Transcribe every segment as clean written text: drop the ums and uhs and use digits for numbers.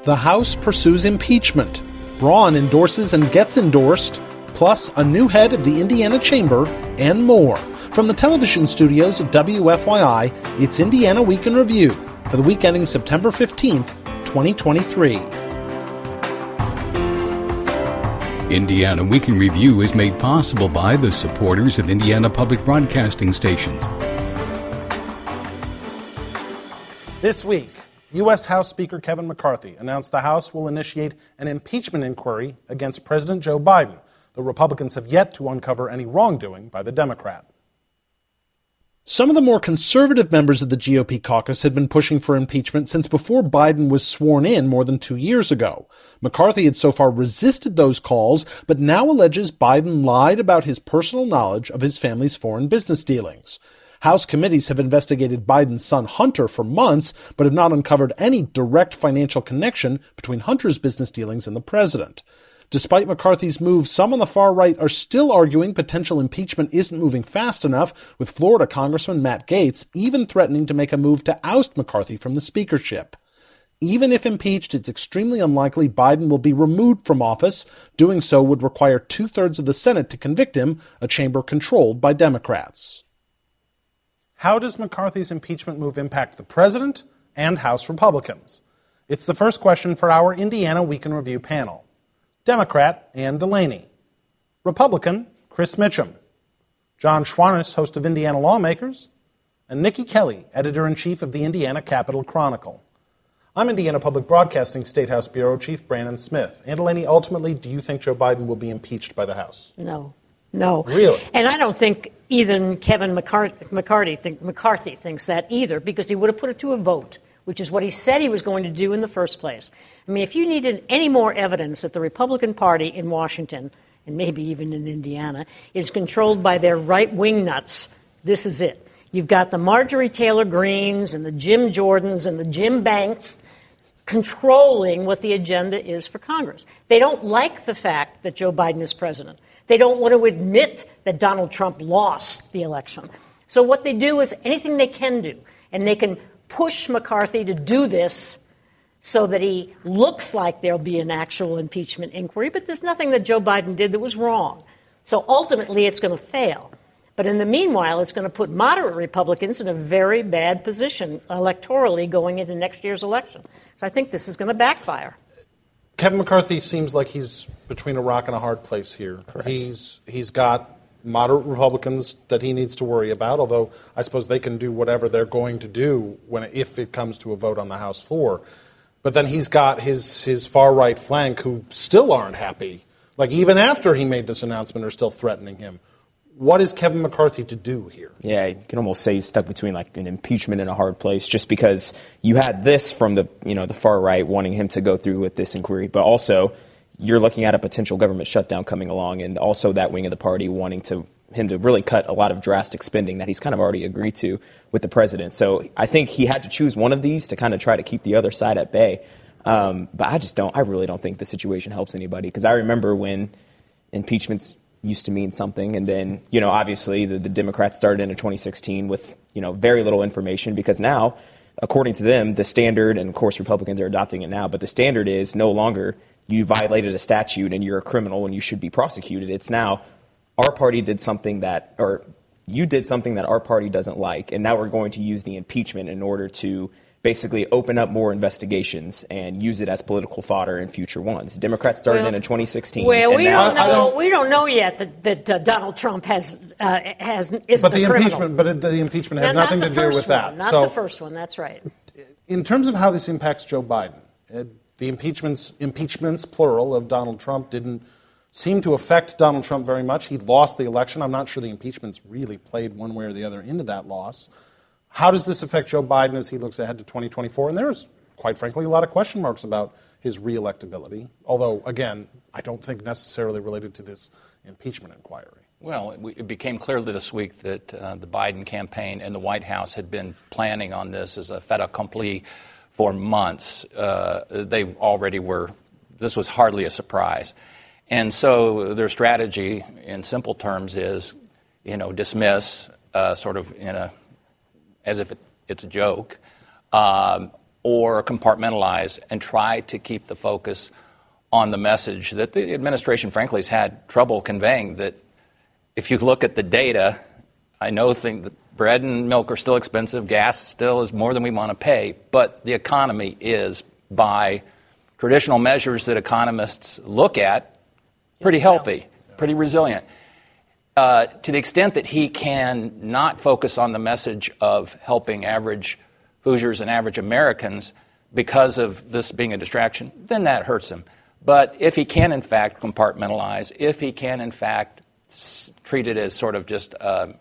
The House pursues impeachment. Braun endorses and gets endorsed, plus a new head of the Indiana Chamber, and more. From the television studios at WFYI, it's Indiana Week in Review for the week ending September 15th, 2023. Indiana Week in Review is made possible by the supporters of Indiana Public Broadcasting Stations. This week, U.S. House Speaker Kevin McCarthy announced the House will initiate an impeachment inquiry against President Joe Biden. The Republicans have yet to uncover any wrongdoing by the Democrat. Some of the more conservative members of the GOP caucus had been pushing for impeachment since before Biden was sworn in more than 2 years ago. McCarthy had so far resisted those calls, but now alleges Biden lied about his personal knowledge of his family's foreign business dealings. House committees have investigated Biden's son Hunter for months, but have not uncovered any direct financial connection between Hunter's business dealings and the president. Despite McCarthy's move, some on the far right are still arguing potential impeachment isn't moving fast enough, with Florida Congressman Matt Gaetz even threatening to make a move to oust McCarthy from the speakership. Even if impeached, it's extremely unlikely Biden will be removed from office. Doing so would require 2/3 of the Senate to convict him, a chamber controlled by Democrats. How does McCarthy's impeachment move impact the president and House Republicans? It's the first question for our Indiana Week in Review panel. Democrat Ann Delaney. Republican Chris Mitchum. John Schwannis, host of Indiana Lawmakers. And Nikki Kelly, editor-in-chief of the Indiana Capitol Chronicle. I'm Indiana Public Broadcasting State House Bureau Chief Brandon Smith. Ann Delaney, ultimately, do you think Joe Biden will be impeached by the House? No. Really? And I don't think even Kevin McCarthy thinks that either, because he would have put it to a vote, which is what he said he was going to do in the first place. I mean, if you needed any more evidence that the Republican Party in Washington, and maybe even in Indiana, is controlled by their right-wing nuts, this is it. You've got the Marjorie Taylor Greens and the Jim Jordans and the Jim Banks controlling what the agenda is for Congress. They don't like the fact that Joe Biden is president. They don't want to admit that Donald Trump lost the election. So what they do is anything they can do, and they can push McCarthy to do this so that he looks like there'll be an actual impeachment inquiry, but there's nothing that Joe Biden did that was wrong. So ultimately, it's going to fail. But in the meanwhile, it's going to put moderate Republicans in a very bad position electorally going into next year's election. So I think this is going to backfire. Kevin McCarthy seems like he's between a rock and a hard place here. Correct. He's got moderate Republicans that he needs to worry about, although I suppose they can do whatever they're going to do if it comes to a vote on the House floor. But then he's got his far-right flank who still aren't happy. Like, even after he made this announcement, are still threatening him. What is Kevin McCarthy to do here? Yeah, you can almost say he's stuck between like an impeachment and a hard place, just because you had this from the far right wanting him to go through with this inquiry, but also you're looking at a potential government shutdown coming along, and also that wing of the party wanting him to really cut a lot of drastic spending that he's kind of already agreed to with the president. So I think he had to choose one of these to kind of try to keep the other side at bay. But I really don't think the situation helps anybody, because I remember when impeachments used to mean something, and then, obviously the Democrats started in 2016 with, very little information, because now, according to them, the standard, and of course Republicans are adopting it now, but the standard is no longer you violated a statute and you're a criminal and you should be prosecuted. It's now our party did something that, or you did something that our party doesn't like, and now we're going to use the impeachment in order to basically open up more investigations and use it as political fodder in future ones. Democrats started in 2016. Well, we don't know yet that Donald Trump is but the criminal. But the impeachment had nothing to do with that. Not the first one. That's right. In terms of how this impacts Joe Biden, the impeachments plural of Donald Trump didn't seem to affect Donald Trump very much. He lost the election. I'm not sure the impeachments really played one way or the other into that loss. How does this affect Joe Biden as he looks ahead to 2024? And there's, quite frankly, a lot of question marks about his reelectability, although, again, I don't think necessarily related to this impeachment inquiry. Well, it became clear this week that the Biden campaign and the White House had been planning on this as a fait accompli for months. They already were. This was hardly a surprise. And so their strategy, in simple terms, is, dismiss sort of as if it's a joke, or compartmentalize and try to keep the focus on the message that the administration, frankly, has had trouble conveying, that if you look at the data, I know that bread and milk are still expensive, gas still is more than we want to pay, but the economy is, by traditional measures that economists look at, pretty healthy, pretty resilient. To the extent that he can not focus on the message of helping average Hoosiers and average Americans because of this being a distraction, then that hurts him. But if he can, in fact, compartmentalize, if he can, in fact, treat it as sort of just a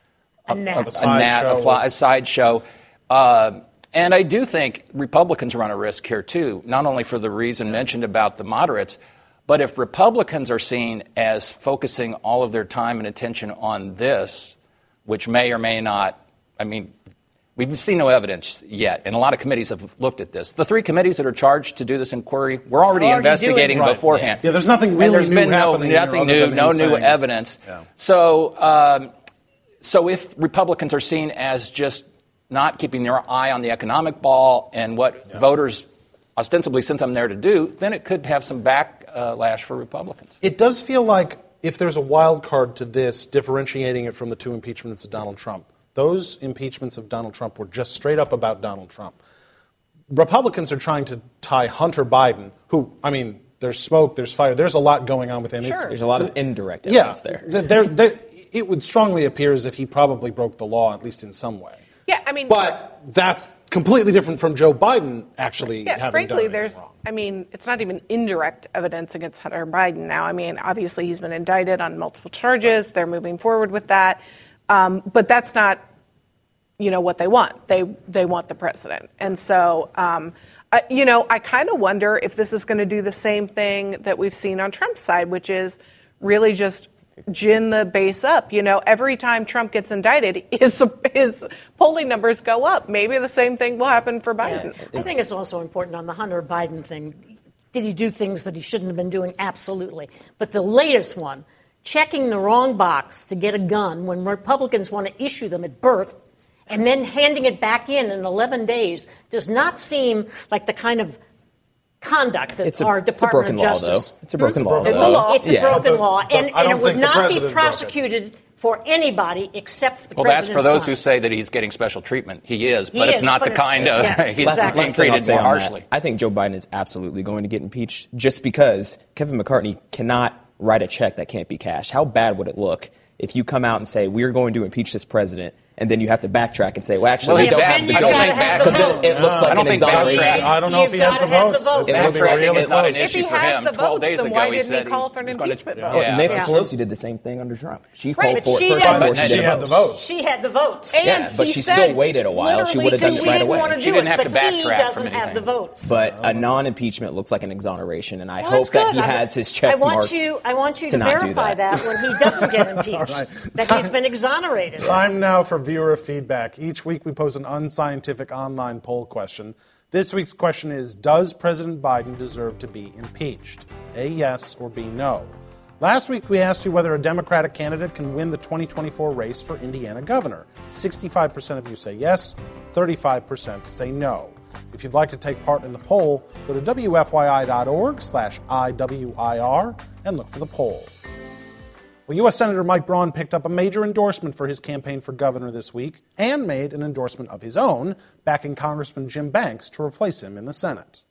sideshow, and I do think Republicans run a risk here, too, not only for the reason mentioned about the moderates, but if Republicans are seen as focusing all of their time and attention on this, which may or may not, we've seen no evidence yet, and a lot of committees have looked at this. The 3 committees that are charged to do this inquiry were already investigating beforehand. Yeah, there's nothing really there's new been happening no new evidence. Yeah. So if Republicans are seen as just not keeping their eye on the economic ball and what voters ostensibly sent them there to do, then it could have some backlash for Republicans. It does feel like if there's a wild card to this, differentiating it from the 2 impeachments of Donald Trump, those impeachments of Donald Trump were just straight up about Donald Trump. Republicans are trying to tie Hunter Biden, who, there's smoke, there's fire, there's a lot going on with him. Sure. There's a lot of indirect evidence there. It would strongly appear as if he probably broke the law, at least in some way. Yeah, But that's completely different from Joe Biden actually having done anything wrong. It's not even indirect evidence against Hunter Biden now. Obviously he's been indicted on multiple charges. They're moving forward with that. But that's not, what they want. They want the president. And so, I kind of wonder if this is going to do the same thing that we've seen on Trump's side, which is really just gin the base up. Every time Trump gets indicted, his polling numbers go up. Maybe the same thing will happen for Biden. Yeah. I think it's also important on the Hunter Biden thing. Did he do things that he shouldn't have been doing? Absolutely. But the latest one, checking the wrong box to get a gun when Republicans want to issue them at birth and then handing it back in 11 days, does not seem like the kind of conduct that our Department of Justice. It's a broken law. It's a broken law, and it would not be prosecuted for anybody except the president's Well, that's for those son. who say that he's getting special treatment. He is, but it's not the kind of he's being treated more harshly. I think Joe Biden is absolutely going to get impeached just because Kevin McCarthy cannot write a check that can't be cashed. How bad would it look if you come out and say, we're going to impeach this president, and then you have to backtrack and say, well, actually, we don't have to do that. Because it looks like an exoneration. I don't know if he has the votes. It's not an If issue he for has him. the 12 votes, days then ago, why he didn't said he call for an impeachment vote? Nancy Pelosi did the same thing under Trump. She Right, called for but it first before she had the votes. She had the votes. And but she still waited a while. She would have done it right away. She didn't have to but he backtrack doesn't from have the anything. votes. But a non-impeachment looks like an exoneration, and I Well, hope that's that he good. has his checks marked. I want you to not do verify that when he doesn't get impeached, that he's been exonerated. Time now for viewer feedback. Each week we pose an unscientific online poll question. This week's question is, does President Biden deserve to be impeached? A, yes, or B, no. Last week we asked you whether a Democratic candidate can win the 2024 race for Indiana governor. 65% of you say yes, 35% say no. If you'd like to take part in the poll, go to wfyi.org/IWIR and look for the poll. Well, U.S. Senator Mike Braun picked up a major endorsement for his campaign for governor this week and made an endorsement of his own, backing Congressman Jim Banks to replace him in the Senate.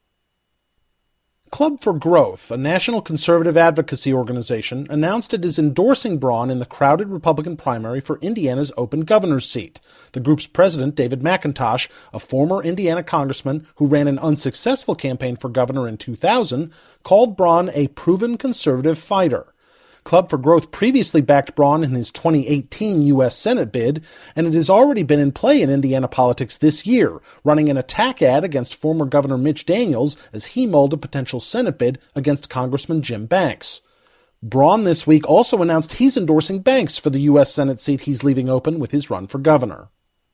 Club for Growth, a national conservative advocacy organization, announced it is endorsing Braun in the crowded Republican primary for Indiana's open governor's seat. The group's president, David McIntosh, a former Indiana congressman who ran an unsuccessful campaign for governor in 2000, called Braun a proven conservative fighter. Club for Growth previously backed Braun in his 2018 U.S. Senate bid, and it has already been in play in Indiana politics this year, running an attack ad against former Governor Mitch Daniels as he mulled a potential Senate bid against Congressman Jim Banks. Braun this week also announced he's endorsing Banks for the U.S. Senate seat he's leaving open with his run for governor.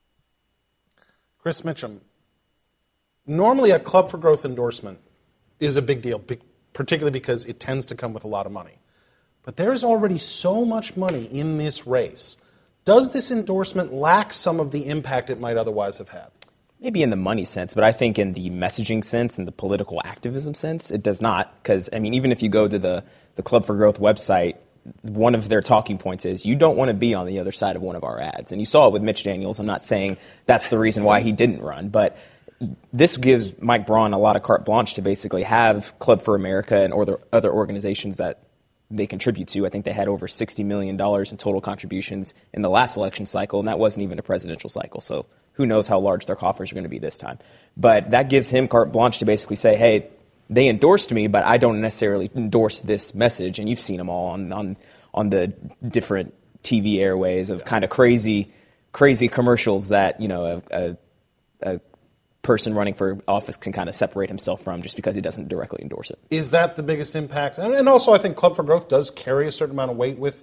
Chris Mitchum, normally a Club for Growth endorsement is a big deal, particularly because it tends to come with a lot of money. But there's already so much money in this race. Does this endorsement lack some of the impact it might otherwise have had? Maybe in the money sense, but I think in the messaging sense and the political activism sense, it does not. Because, I mean, even if you go to the Club for Growth website, one of their talking points is you don't want to be on the other side of one of our ads. And you saw it with Mitch Daniels. I'm not saying that's the reason why he didn't run, but this gives Mike Braun a lot of carte blanche to basically have Club for America and other organizations that they contribute to. I think they had over $60 million in total contributions in the last election cycle, and that wasn't even a presidential cycle. So who knows how large their coffers are going to be this time. But that gives him carte blanche to basically say, hey, they endorsed me, but I don't necessarily endorse this message. And you've seen them all on the different TV airways of kind of crazy commercials that, you know, a person running for office can kind of separate himself from just because he doesn't directly endorse it. Is that the biggest impact? And also I think Club for Growth does carry a certain amount of weight with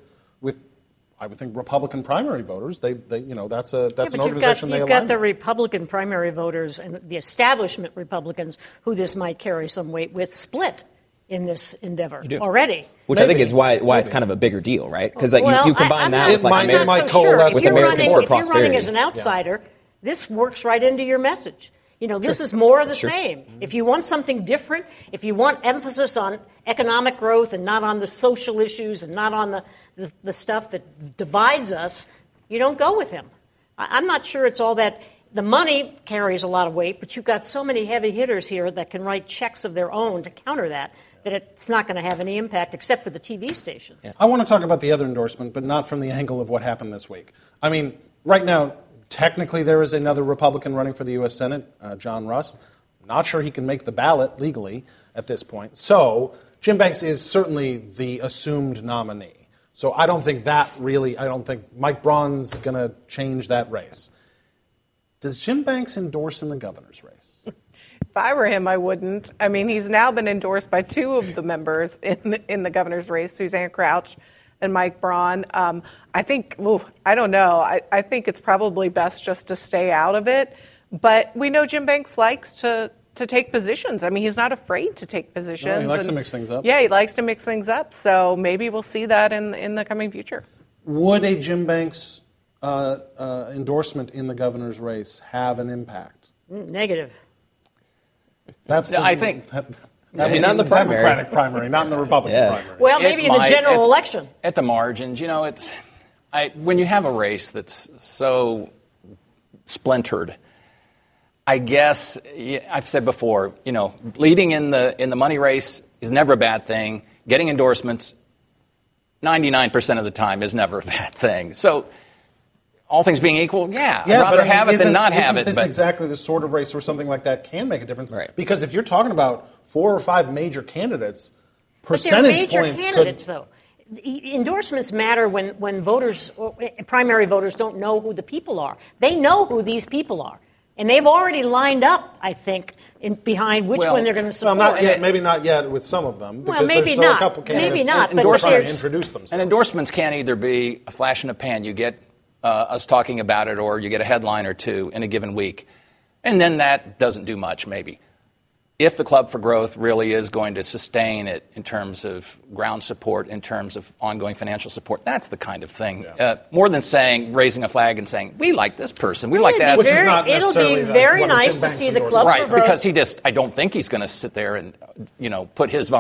I would think Republican primary voters. They you know, that's an organization they align with. You've got the Republican primary voters and the establishment Republicans who this might carry some weight with split in this endeavor already. Which I think is why it's kind of a bigger deal, right? Because you combine that with like might coalesce with Americans for Prosperity. If you're running as an outsider, this works right into your message. You know, this is more of the same. If you want something different, if you want emphasis on economic growth and not on the social issues and not on the stuff that divides us, you don't go with him. I'm not sure it's all that. The money carries a lot of weight, but you've got so many heavy hitters here that can write checks of their own to counter that it's not going to have any impact except for the TV stations. Yeah. I want to talk about the other endorsement, but not from the angle of what happened this week. I mean, right now, technically there is another Republican running for the U.S. Senate, John Rust. Not sure he can make the ballot legally at this point. So Jim Banks is certainly the assumed nominee. So I don't think Mike Braun's going to change that race. Does Jim Banks endorse in the governor's race? If I were him, I wouldn't. I mean, he's now been endorsed by two of the members in the governor's race, Suzanne Crouch and Mike Braun. I think, I don't know. I think it's probably best just to stay out of it. But we know Jim Banks likes to take positions. I mean, he's not afraid to take positions. No, he likes to mix things up. Yeah, he likes to mix things up. So maybe we'll see that in the coming future. Would a Jim Banks endorsement in the governor's race have an impact? Negative. Not in the Democratic primary, not in the Republican primary. Well, maybe in the general election. At the margins, you know, when you have a race that's so splintered, I guess I've said before, you know, leading in the money race is never a bad thing. Getting endorsements 99% of the time is never a bad thing. So all things being equal, I'd rather have it than not have it. Isn't this exactly the sort of race where something like that can make a difference? Right. Because if you're talking about 4 or 5 major candidates, percentage points candidates, though. Endorsements matter when voters, primary voters, don't know who the people are. They know who these people are. And they've already lined up, I think, behind which one they're going to support. Well, not yet, maybe not yet with some of them. Because maybe there's still not. A couple candidates Maybe not. But trying to introduce themselves. And endorsements can't either be a flash in the pan. You get us talking about it, or you get a headline or two in a given week. And then that doesn't do much, maybe. If the Club for Growth really is going to sustain it in terms of ground support, in terms of ongoing financial support, that's the kind of thing. More than raising a flag and saying, we like this person, we like that. Which is not necessarily it'll be very nice to see the Club for Growth. Right, because I don't think he's going to sit there and, you know,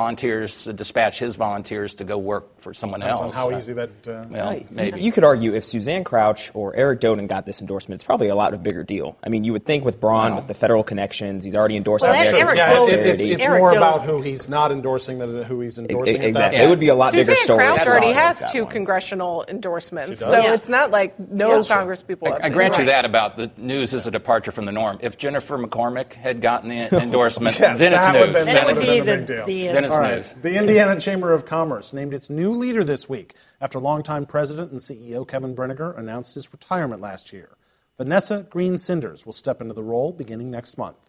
dispatch his volunteers to go work for someone else. On how easy that... maybe. You could argue if Suzanne Crouch or Eric Doden got this endorsement, it's probably a lot of bigger deal. I mean, you would think with Braun, with the federal connections, he's already endorsed by the it's more about who he's not endorsing than who he's endorsing. Exactly. It would be a lot bigger story. Suzanne Crouch already has 2 congressional endorsements, so it's not like no Congress people. I grant you that about the news is a departure from the norm. If Jennifer McCormick had gotten the endorsement, then it's news. Then it's a big deal. Then it's news. The Indiana Chamber of Commerce named its new leader this week after longtime president and CEO Kevin Brinegar announced his retirement last year. Vanessa Green Cinders will step into the role beginning next month.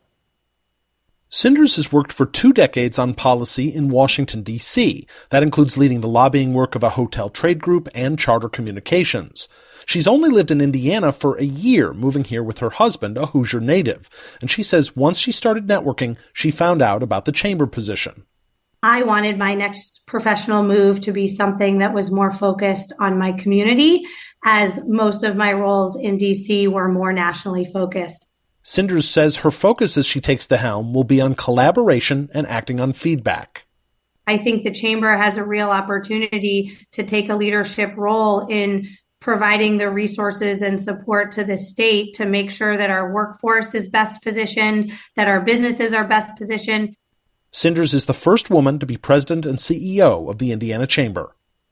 Cinders has worked for 2 decades on policy in Washington, D.C. That includes leading the lobbying work of a hotel trade group and Charter Communications. She's only lived in Indiana for a year, moving here with her husband, a Hoosier native. And she says once she started networking, she found out about the chamber position. I wanted my next professional move to be something that was more focused on my community, as most of my roles in D.C. were more nationally focused. Sinders says her focus as she takes the helm will be on collaboration and acting on feedback. I think the chamber has a real opportunity to take a leadership role in providing the resources and support to the state to make sure that our workforce is best positioned, that our businesses are best positioned. Sinders is the first woman to be president and CEO of the Indiana Chamber.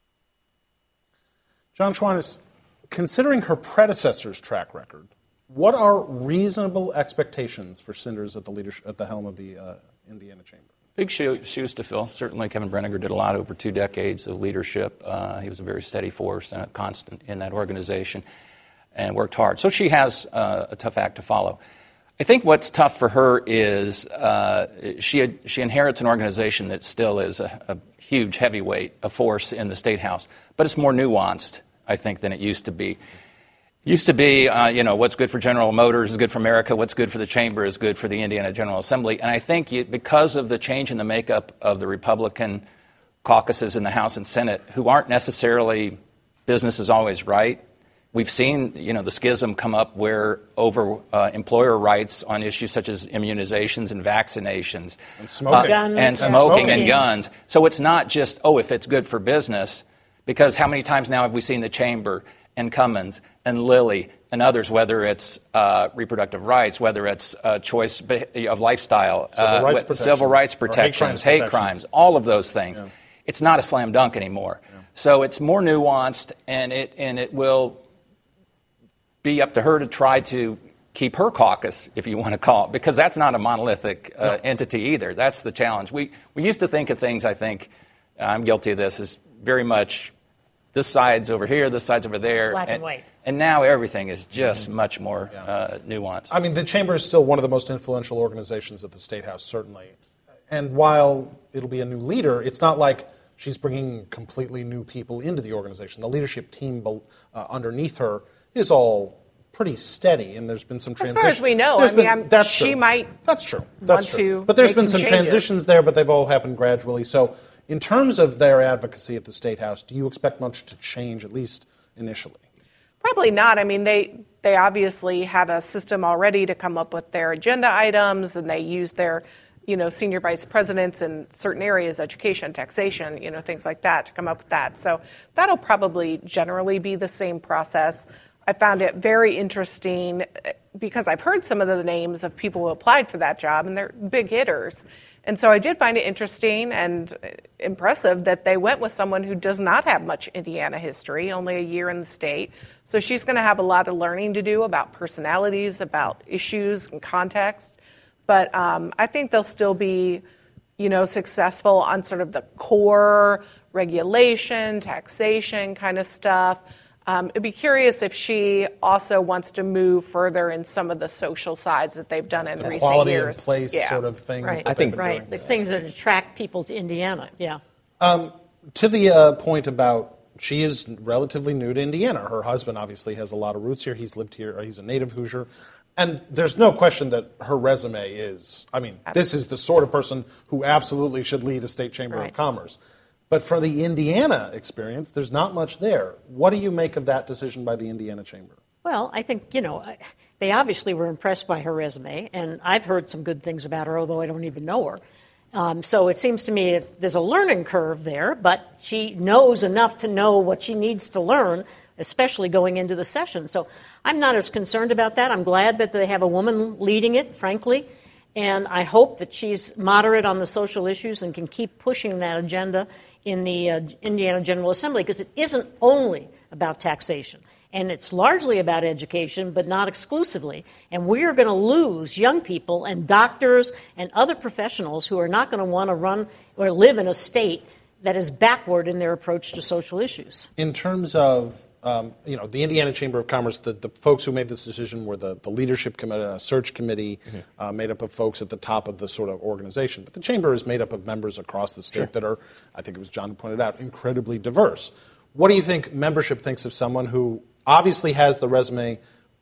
John Schwantes, considering her predecessor's track record, what are reasonable expectations for Sinders at the helm of the Indiana Chamber? Big shoes to fill. Certainly Kevin Brinegar did a lot over 2 decades of leadership. He was a very steady force and a constant in that organization and worked hard. So she has a tough act to follow. I think what's tough for her is she inherits an organization that still is a huge heavyweight, a force in the State House, but it's more nuanced, I think, than it used to be. Used to be, what's good for General Motors is good for America. What's good for the Chamber is good for the Indiana General Assembly. And I think because of the change in the makeup of the Republican caucuses in the House and Senate, who aren't necessarily business is always right, we've seen, the schism come up where over employer rights on issues such as immunizations and vaccinations. And smoking. And guns. So it's not just, if it's good for business, because how many times now have we seen the Chamber and Cummins and Lilly and others, whether it's reproductive rights, whether it's choice of lifestyle, civil rights protections, hate crimes, all of those things. Yeah. It's not a slam dunk anymore. Yeah. So it's more nuanced, and it will be up to her to try to keep her caucus, if you want to call it, because that's not a monolithic entity either. That's the challenge. We used to think of things, I think, I'm guilty of this, as very much this side's over here, this side's over there. Black and white. And now everything is just much more nuanced. I mean, the Chamber is still one of the most influential organizations at the State House, certainly. And while it'll be a new leader, it's not like she's bringing completely new people into the organization. The leadership team underneath her is all pretty steady, and there's been some transitions. As far as we know, she might. That's true. But there's been some transitions there, but they've all happened gradually. So, in terms of their advocacy at the State House, do you expect much to change, at least initially? Probably not. I mean, they obviously have a system already to come up with their agenda items, and they use their, senior vice presidents in certain areas, education, taxation, things like that, to come up with that. So that'll probably generally be the same process. I found it very interesting because I've heard some of the names of people who applied for that job, and they're big hitters. And so I did find it interesting and impressive that they went with someone who does not have much Indiana history, only a year in the state. So she's going to have a lot of learning to do about personalities, about issues and context. But I think they'll still be, successful on sort of the core regulation, taxation kind of stuff. I'd be curious if she also wants to move further in some of the social sides that they've done in recent years. Quality in place sort of things. Right. I think the things that attract people to Indiana. Yeah. To the point about she is relatively new to Indiana. Her husband obviously has a lot of roots here. He's lived here. He's a native Hoosier. And there's no question that her resume is, this is the sort of person who absolutely should lead a state chamber of commerce. But for the Indiana experience, there's not much there. What do you make of that decision by the Indiana Chamber? Well, I think, they obviously were impressed by her resume, and I've heard some good things about her, although I don't even know her. So it seems to me there's a learning curve there, but she knows enough to know what she needs to learn, especially going into the session. So I'm not as concerned about that. I'm glad that they have a woman leading it, frankly. And I hope that she's moderate on the social issues and can keep pushing that agenda in the Indiana General Assembly, because it isn't only about taxation. And it's largely about education, but not exclusively. And we are going to lose young people and doctors and other professionals who are not going to want to run or live in a state that is backward in their approach to social issues. In terms of the Indiana Chamber of Commerce, the folks who made this decision were the leadership committee, a search committee made up of folks at the top of the sort of organization. But the chamber is made up of members across the state that are, I think it was John who pointed out, incredibly diverse. What do you think membership thinks of someone who obviously has the resume,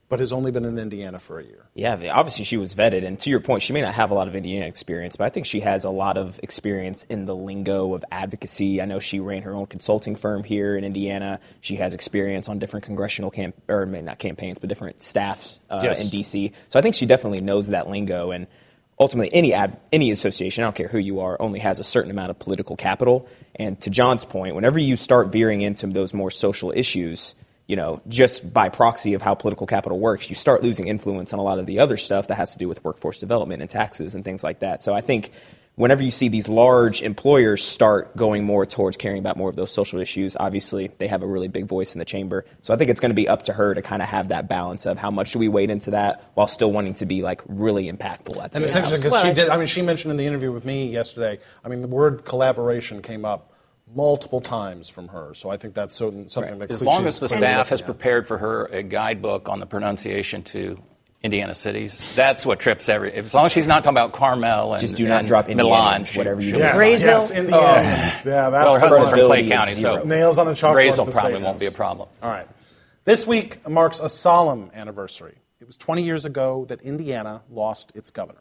but has only been in Indiana for a year. Yeah, obviously she was vetted, and to your point, she may not have a lot of Indiana experience, but I think she has a lot of experience in the lingo of advocacy. I know she ran her own consulting firm here in Indiana. She has experience on different congressional not campaigns, but different staffs in D.C. So I think she definitely knows that lingo, and ultimately any association, I don't care who you are, only has a certain amount of political capital. And to John's point, whenever you start veering into those more social issues, just by proxy of how political capital works, you start losing influence on a lot of the other stuff that has to do with workforce development and taxes and things like that. So I think whenever you see these large employers start going more towards caring about more of those social issues, obviously they have a really big voice in the chamber. So I think it's going to be up to her to kind of have that balance of how much do we wade into that while still wanting to be really impactful at the And it's interesting because she mentioned in the interview with me yesterday, the word collaboration came up multiple times from her. So I think that's something that as long as the staff has prepared for her a guidebook on the pronunciation to Indiana cities, that's what trips as long as she's not talking about Carmel and just do not drop Milan, whatever you do. Yes, Indiana. Her husband's from Clay County, so nails on the chalkboard. Graysville probably won't be a problem. All right. This week marks a solemn anniversary. It was 20 years ago that Indiana lost its governor.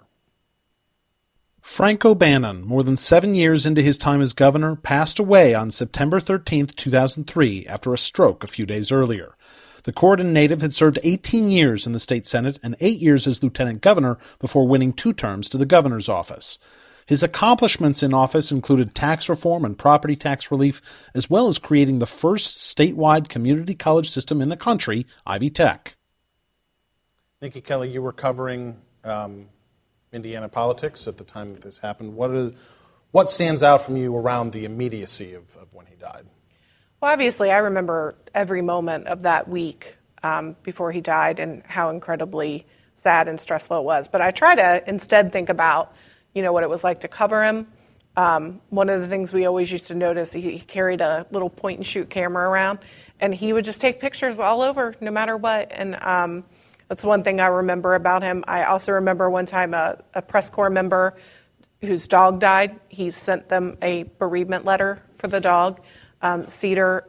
Frank O'Bannon, more than 7 years into his time as governor, passed away on September 13, 2003, after a stroke a few days earlier. The Corydon native had served 18 years in the state Senate and 8 years as lieutenant governor before winning 2 terms to the governor's office. His accomplishments in office included tax reform and property tax relief, as well as creating the first statewide community college system in the country, Ivy Tech. Nikki Kelly, you were covering Indiana politics at the time that this happened. What stands out from you around the immediacy of when he died? Well, obviously, I remember every moment of that week before he died and how incredibly sad and stressful it was. But I try to instead think about, what it was like to cover him. One of the things we always used to notice, he carried a little point-and-shoot camera around, and he would just take pictures all over, no matter what. And that's one thing I remember about him. I also remember one time a press corps member whose dog died. He sent them a bereavement letter for the dog, Cedar.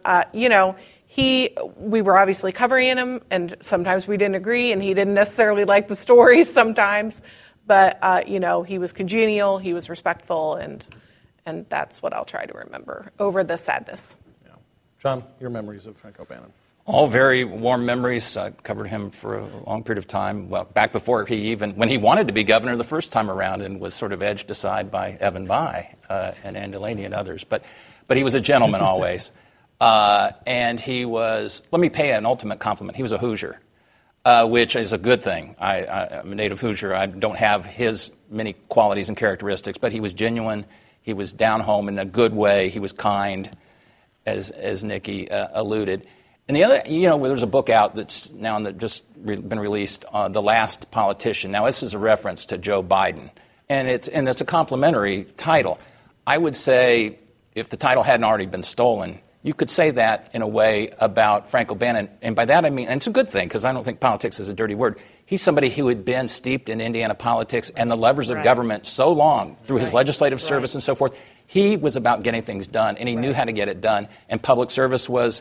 We were obviously covering him, and sometimes we didn't agree, and he didn't necessarily like the stories sometimes. But, he was congenial, he was respectful, and that's what I'll try to remember over the sadness. Yeah. John, your memories of Frank O'Bannon? All very warm memories. I covered him for a long period of time. Well, back before when he wanted to be governor the first time around and was sort of edged aside by Evan Bayh and Ann Delaney and others. But he was a gentleman always. And he was, let me pay an ultimate compliment, he was a Hoosier, which is a good thing. I'm a native Hoosier. I don't have his many qualities and characteristics, but he was genuine. He was down home in a good way. He was kind, as Nikki alluded. And the other, there's a book out that's now just been released, The Last Politician. Now, this is a reference to Joe Biden, and it's a complimentary title. I would say, if the title hadn't already been stolen, you could say that in a way about Frank O'Bannon. And by that I mean, and it's a good thing, because I don't think politics is a dirty word. He's somebody who had been steeped in Indiana politics and the levers of government so long through his legislative service and so forth. He was about getting things done, and he knew how to get it done. And public service was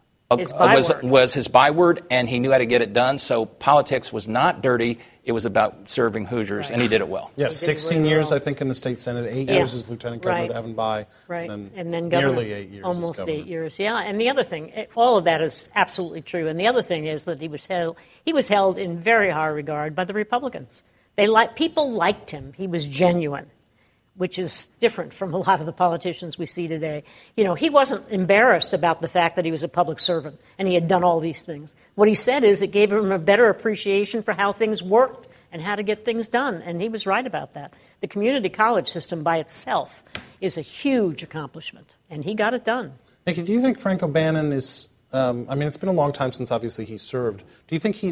his byword, and he knew how to get it done. So politics was not dirty. It was about serving Hoosiers, and he did it well. Yes, 16 years, I think, in the state Senate, 8 years as lieutenant governor to Evan Bayh, and then nearly 8 years almost as governor. 8 years, yeah. And the other thing, all of that is absolutely true. And the other thing is that he was held in very high regard by the Republicans. People liked him. He was genuine, which is different from a lot of the politicians we see today. He wasn't embarrassed about the fact that he was a public servant and he had done all these things. What he said is it gave him a better appreciation for how things worked and how to get things done, and he was right about that. The community college system by itself is a huge accomplishment, and he got it done. Nikki, do you think Frank O'Bannon is, it's been a long time since obviously he served. Do you think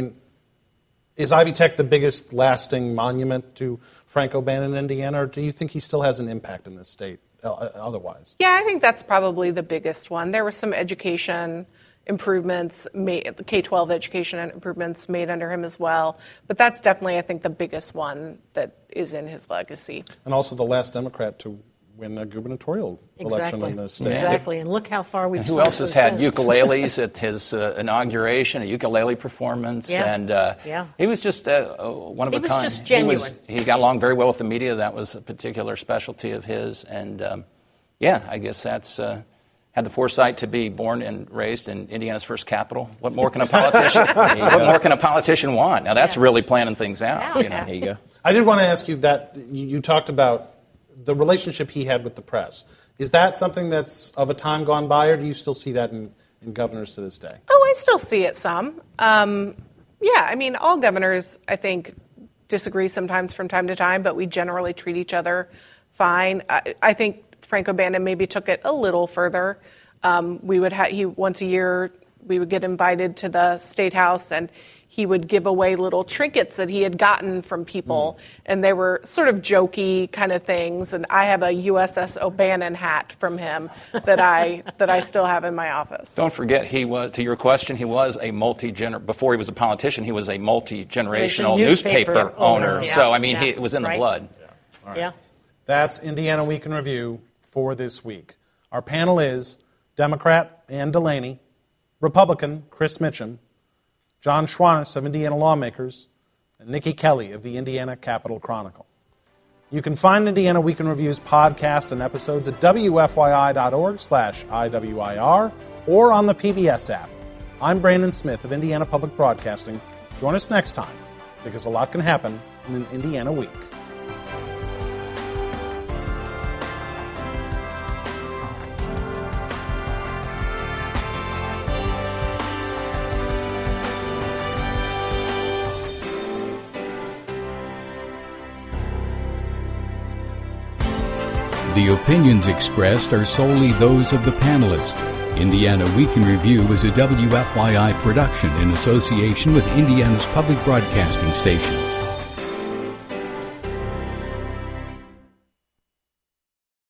is Ivy Tech the biggest lasting monument to Frank O'Bannon in Indiana, or do you think he still has an impact in this state otherwise? Yeah, I think that's probably the biggest one. There were some education improvements, K-12 education improvements made under him as well. But that's definitely, I think, the biggest one that is in his legacy. And also the last Democrat to win a gubernatorial election in the state. Exactly, and look how far we've. Who else has had ukuleles at his inauguration? A ukulele performance, and he was just one of a kind. He was just genuine. He got along very well with the media. That was a particular specialty of his, and I guess that's. Had the foresight to be born and raised in Indiana's first capital. What more can a politician want? Now that's really planning things out. There you go. I did want to ask you that you talked about the relationship he had with the press. Is that something that's of a time gone by, or do you still see that in governors to this day? Oh, I still see it some. All governors, I think, disagree sometimes from time to time, but we generally treat each other fine. I think Frank O'Bannon maybe took it a little further. Once a year, we would get invited to the State House, and he would give away little trinkets that he had gotten from people, and they were sort of jokey kind of things. And I have a USS O'Bannon hat from him that I still have in my office. Don't forget, he was, to your question, he was before he was a politician, he was a multi-generational newspaper owner. Yeah. So, it was in the blood. Yeah. All right. That's Indiana Week in Review for this week. Our panel is Democrat Ann Delaney, Republican Chris Mitchum, John Schwantes of Indiana Lawmakers, and Nikki Kelly of the Indiana Capitol Chronicle. You can find Indiana Week in Review's podcast and episodes at wfyi.org/IWIR or on the PBS app. I'm Brandon Smith of Indiana Public Broadcasting. Join us next time, because a lot can happen in an Indiana week. The opinions expressed are solely those of the panelists. Indiana Week in Review is a WFYI production in association with Indiana's public broadcasting stations.